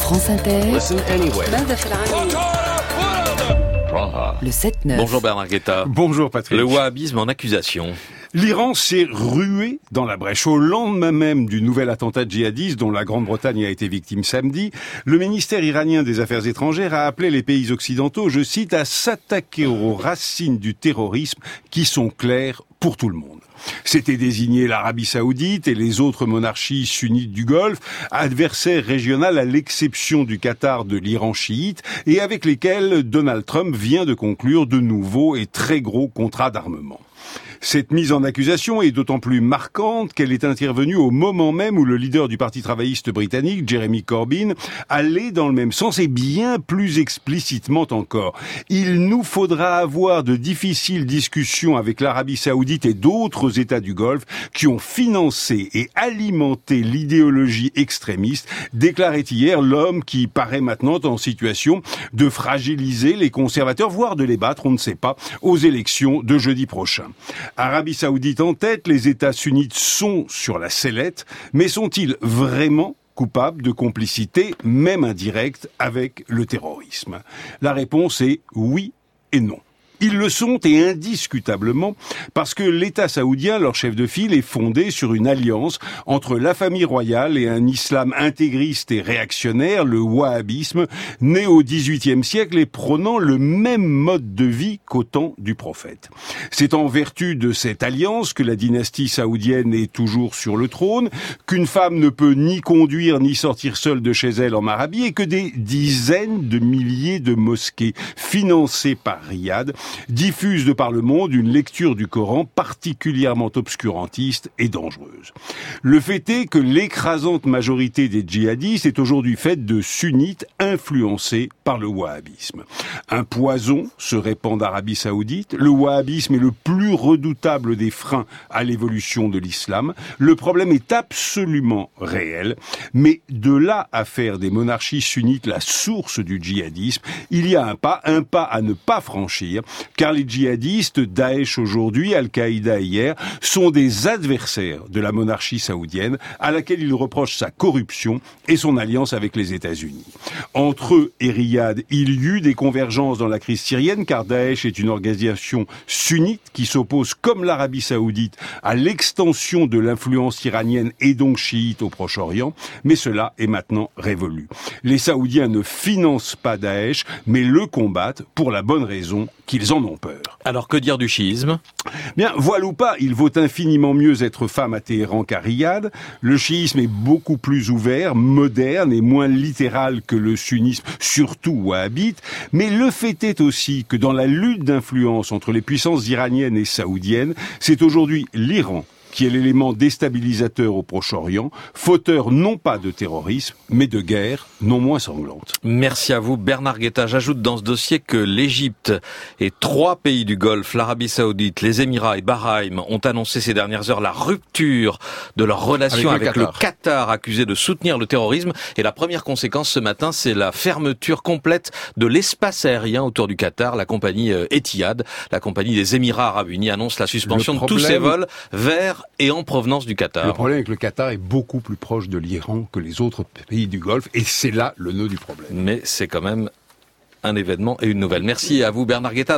France Inter, Listen anyway. le 7-9. Bonjour Bernard Guetta. Bonjour Patrick. Le wahhabisme en accusation. L'Iran s'est rué dans la brèche. Au lendemain même du nouvel attentat djihadiste dont la Grande-Bretagne a été victime samedi, le ministère iranien des Affaires étrangères a appelé les pays occidentaux, je cite, à s'attaquer aux racines du terrorisme qui sont claires pour tout le monde. C'était désigné l'Arabie Saoudite et les autres monarchies sunnites du Golfe, adversaires régionaux à l'exception du Qatar, de l'Iran chiite, et avec lesquels Donald Trump vient de conclure de nouveaux et très gros contrats d'armement. Cette mise en accusation est d'autant plus marquante qu'elle est intervenue au moment même où le leader du Parti travailliste britannique, Jeremy Corbyn, allait dans le même sens et bien plus explicitement encore. Il nous faudra avoir de difficiles discussions avec l'Arabie Saoudite et d'autres États du Golfe qui ont financé et alimenté l'idéologie extrémiste, déclarait hier l'homme qui paraît maintenant en situation de fragiliser les conservateurs, voire de les battre, on ne sait pas, aux élections de jeudi prochain. Arabie Saoudite en tête, les États sunnites sont sur la sellette, mais sont-ils vraiment coupables de complicité, même indirecte, avec le terrorisme? La réponse est oui et non. Ils le sont, et indiscutablement, parce que l'État saoudien, leur chef de file, est fondé sur une alliance entre la famille royale et un islam intégriste et réactionnaire, le wahhabisme, né au XVIIIe siècle et prônant le même mode de vie qu'au temps du prophète. C'est en vertu de cette alliance que la dynastie saoudienne est toujours sur le trône, qu'une femme ne peut ni conduire ni sortir seule de chez elle en Arabie, et que des dizaines de milliers de mosquées financées par Riyad diffuse de par le monde une lecture du Coran particulièrement obscurantiste et dangereuse. Le fait est que l'écrasante majorité des djihadistes est aujourd'hui faite de sunnites influencés par le wahhabisme. Un poison se répand d'Arabie Saoudite. Le wahhabisme est le plus redoutable des freins à l'évolution de l'islam. Le problème est absolument réel, mais de là à faire des monarchies sunnites la source du djihadisme, il y a un pas à ne pas franchir, car les djihadistes, Daesh aujourd'hui, Al-Qaïda hier, sont des adversaires de la monarchie saoudienne, à laquelle ils reprochent sa corruption et son alliance avec les États-Unis. Entre eux et Riyad, il y eut des convergences dans la crise syrienne, car Daesh est une organisation sunnite qui s'oppose, comme l'Arabie Saoudite, à l'extension de l'influence iranienne et donc chiite au Proche-Orient, mais cela est maintenant révolu. Les Saoudiens ne financent pas Daesh, mais le combattent pour la bonne raison qu'ils en ont peur. Alors que dire du chiisme ? Bien, voile ou pas, il vaut infiniment mieux être femme à Téhéran qu'à Riyad. Le chiisme est beaucoup plus ouvert, moderne et moins littéral que le sunnisme, surtout wahhabite. Mais le fait est aussi que dans la lutte d'influence entre les puissances iraniennes et saoudiennes, c'est aujourd'hui l'Iran qui est l'élément déstabilisateur au Proche-Orient, fauteur non pas de terrorisme, mais de guerre non moins sanglante. Merci à vous Bernard Guetta. J'ajoute dans ce dossier que l'Égypte et 3 pays du Golfe, l'Arabie Saoudite, les Émirats et Bahreïn, ont annoncé ces dernières heures la rupture de leur relation avec le Qatar, accusé de soutenir le terrorisme. Et la première conséquence ce matin, c'est la fermeture complète de l'espace aérien autour du Qatar. La compagnie Etihad, la compagnie des Émirats Arabes Unis, annonce la suspension de tous ses vols vers et en provenance du Qatar. Le problème avec le Qatar est beaucoup plus proche de l'Iran que les autres pays du Golfe, et c'est là le nœud du problème. Mais c'est quand même un événement et une nouvelle. Merci à vous Bernard Guetta.